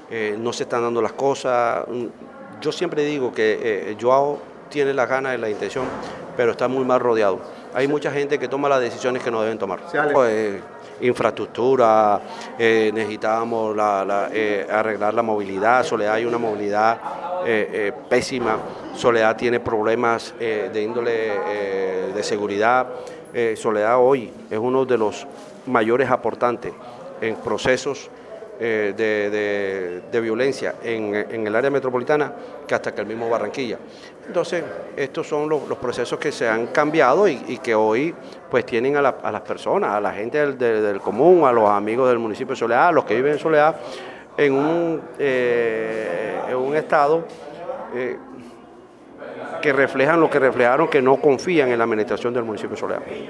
no se están dando las cosas. Yo siempre digo que Joao tiene las ganas y la intención, pero está muy mal rodeado. Hay mucha gente que toma las decisiones que no deben tomar. Infraestructura, necesitábamos arreglar la movilidad. Soledad hay una movilidad pésima. Soledad tiene problemas de índole de seguridad. Soledad hoy es uno de los mayores aportantes en procesos de violencia en el área metropolitana que hasta que el mismo Barranquilla. Entonces, estos son los procesos que se han cambiado y que hoy pues tienen a las personas, a la gente del común, a los amigos del municipio de Soledad, a los que viven en Soledad, en un estado que reflejan lo que reflejaron, que no confían en la administración del municipio de Soledad.